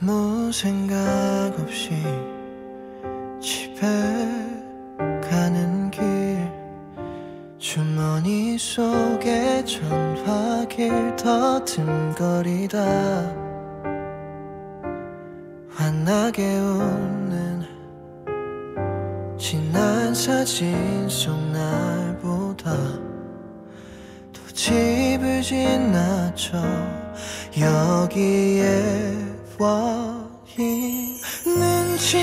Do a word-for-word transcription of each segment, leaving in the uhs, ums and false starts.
아무 생각 없이 집에 가는 길, 주머니 속에 전화길 더듬거리다 환하게 웃는 지난 사진 속 날보다 또 집을 지나쳐 여기에 와 있는지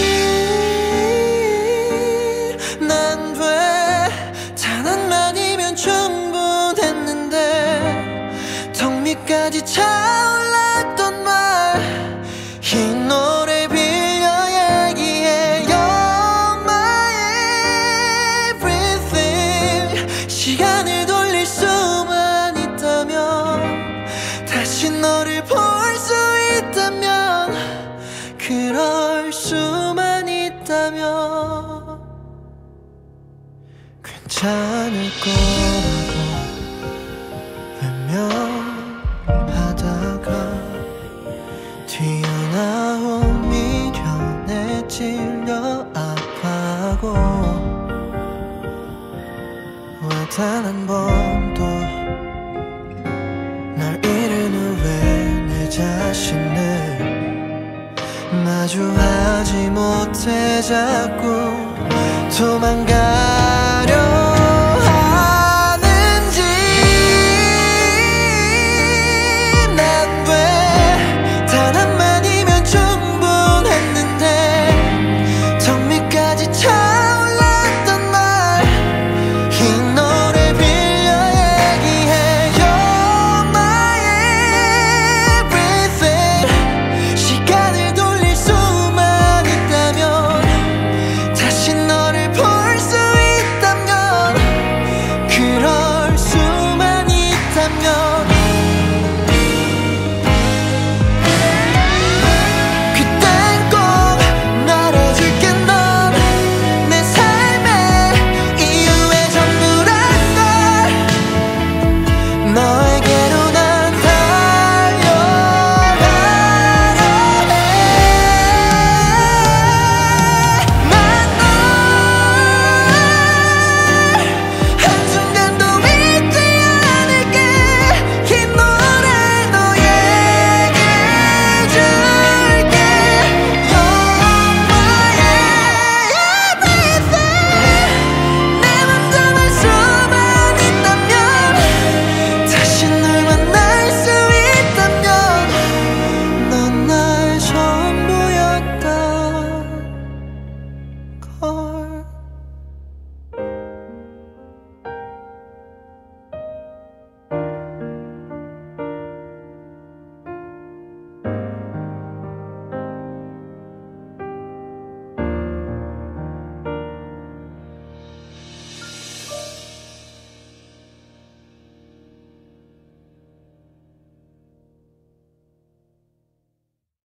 난 왜 단 한마디면 충분했는데 턱 밑까지 차올랐던 말 이 노래 빌려 얘기해 You're my everything. 시간을 돌릴 수만 있다면, 다시 너를 볼 수 있다면, 그럴 수만 있다면 괜찮을 거라고 외면하다가 튀어나온 미련에 찔려 아파하고 왜 단 한 번도 날 잃은 후에 내 자신을 마주하지 못해 자꾸 도망가려